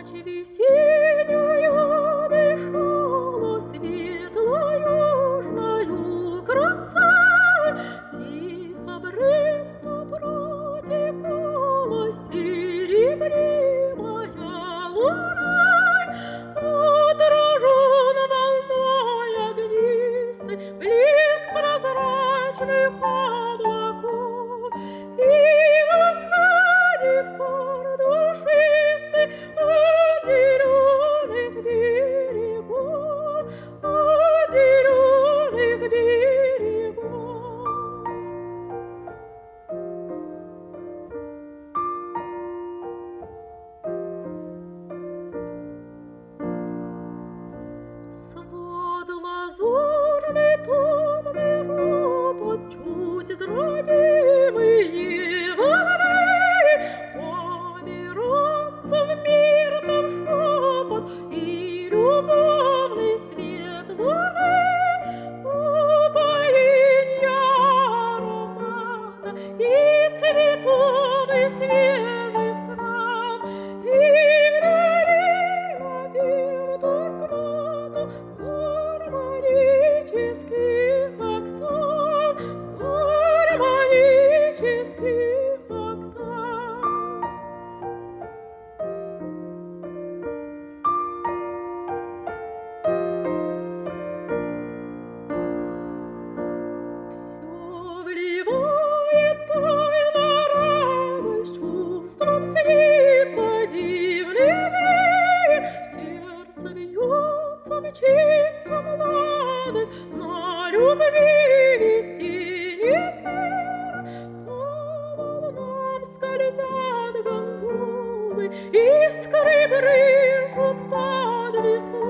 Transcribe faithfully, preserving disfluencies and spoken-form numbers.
Ночь весеннюю дышала светлою южною красой, тихо бренто протекала серебримая луной, отражен волной огнистой блеск прозрачных облаков, и восходит пар душистый от зеленых берегов, от зеленых берегов. Свод лазурный, томный ропот, чуть дробимые волны, померанцев миртов шепот и любовный свет луны, упоенья аромата и цветов, и свежих трав, и вдали напев Туркмату гармонических октав, гармонических октав. Всё вливает тайно радость, чувством снится дивный мир, сердце бьется, мчится младость на любви весенний пир. По волнам скользят гондолы, искры брызжут под веслом.